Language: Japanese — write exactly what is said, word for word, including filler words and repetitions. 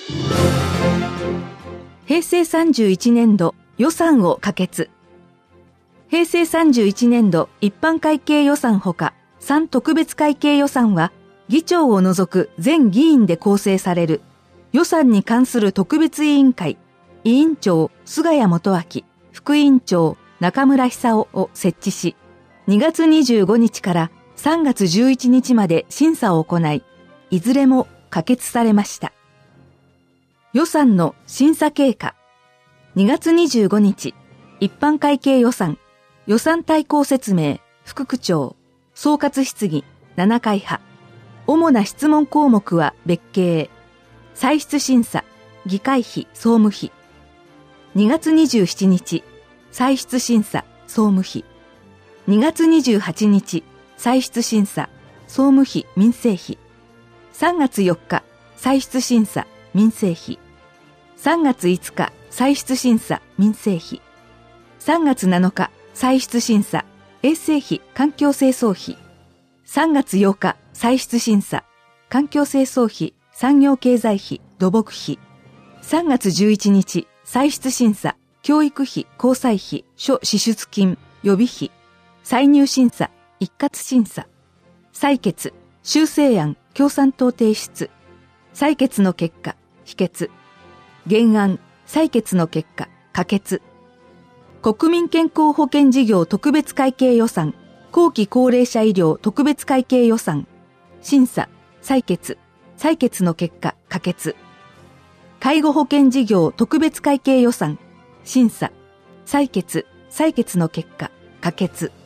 平成さんじゅういちねんど予算を可決。平成さんじゅういちねんど一般会計予算ほかさん特別会計予算は議長を除く全議員で構成される予算に関する特別委員会、委員長菅谷元明、副委員長中村久夫を設置し、にがつにじゅうごにちからさんがつじゅういちにちまで審査を行い、いずれも可決されました。予算の審査経過。にがつにじゅうごにち、一般会計予算、予算大綱説明、副区長、総括質疑、ななかいは。主な質問項目は別件。歳出審査、議会費、総務費。にがつにじゅうしちにち、歳出審査、総務費。にがつにじゅうはちにち、歳出審査、総務費、民生費。さんがつよっか、歳出審査、民生費。さんがついつか、歳出審査、民生費。さんがつなのか、歳出審査、衛生費、環境清掃費。さんがつようか、歳出審査、環境清掃費、産業経済費、土木費。さんがつじゅういちにち、歳出審査、教育費、交際費、諸支出金、予備費。歳入審査、一括審査。採決、修正案、共産党提出。採決の結果、否決。原案、採決の結果、可決。国民健康保険事業特別会計予算、後期高齢者医療特別会計予算。審査、採決。採決の結果、可決。介護保険事業特別会計予算。審査、採決。採決の結果、可決。